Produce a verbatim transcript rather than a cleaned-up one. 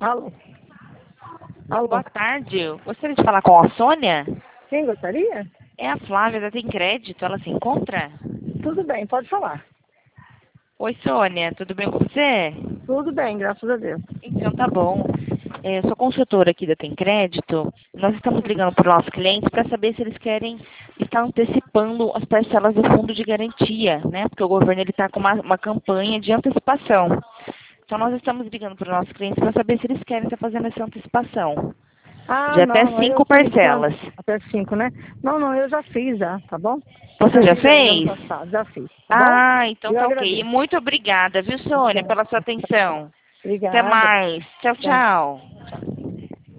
Alô? Alô? Boa tarde. Gostaria de falar com a Sônia? Quem gostaria? É a Flávia da Tem Crédito. Ela se encontra? Tudo bem, pode falar. Oi, Sônia. Tudo bem com você? Tudo bem, graças a Deus. Então tá bom. É, eu sou consultora aqui da Tem Crédito. Nós estamos ligando para os nossos clientes para saber se eles querem estar antecipando as parcelas do fundo de garantia, né? Porque o governo está com uma, uma campanha de antecipação. Então nós estamos ligando para os nossos clientes para saber se eles querem estar fazendo essa antecipação. Ah, De até não, eu cinco fiz já, parcelas. até cinco, né? Não, não, eu já fiz já, tá bom? Você Já já fiz já no ano fez? passado, já fiz, tá bom? Ah, então Eu tá ok. E agradeço. muito obrigada, viu, Sônia, Obrigada. pela sua atenção. Até Obrigada. mais. Tchau, Tchau. tchau.